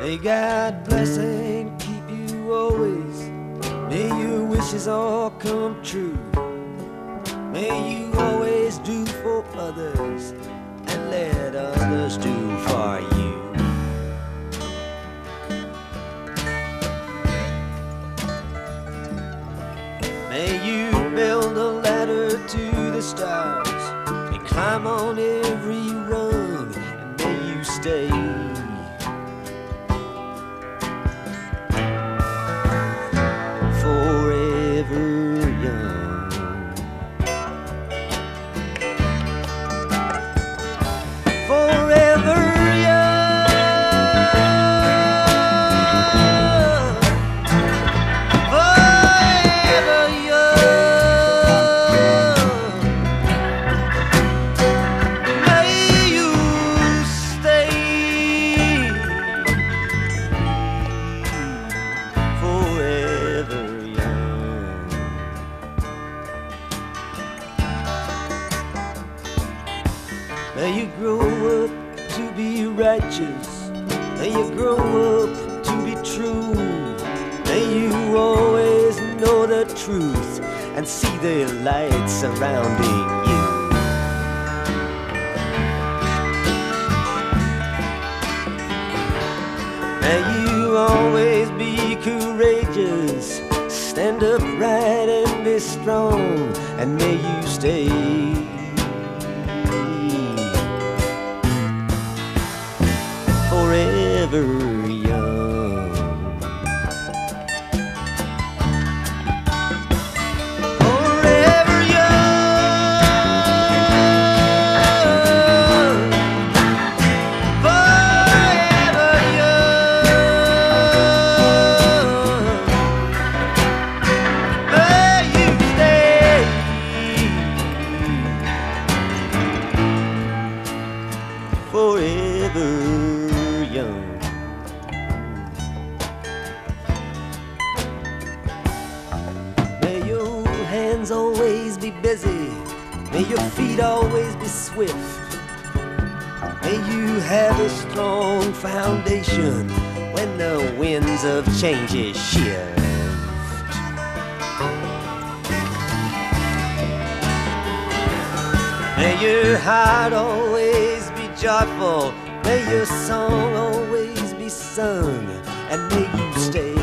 May God bless and keep you always. May your wishes all come true. May you always do for others and let others do for you. May you build a ladder to the stars and climb on every rung, and may you stay forever young. Forever young. Forever young. May you stay forever young. May you grow up to be righteous. May you grow up to be true. May you always know the truth and see the light surrounding you. May you always be courageous, stand upright and be strong, and may you stay forever young. Forever young. Forever young. May you stay forever young. May your hands always be busy. May your feet always be swift. May you have a strong foundation when the winds of change shift. May your heart always be joyful. May your song always be sung, and may you stay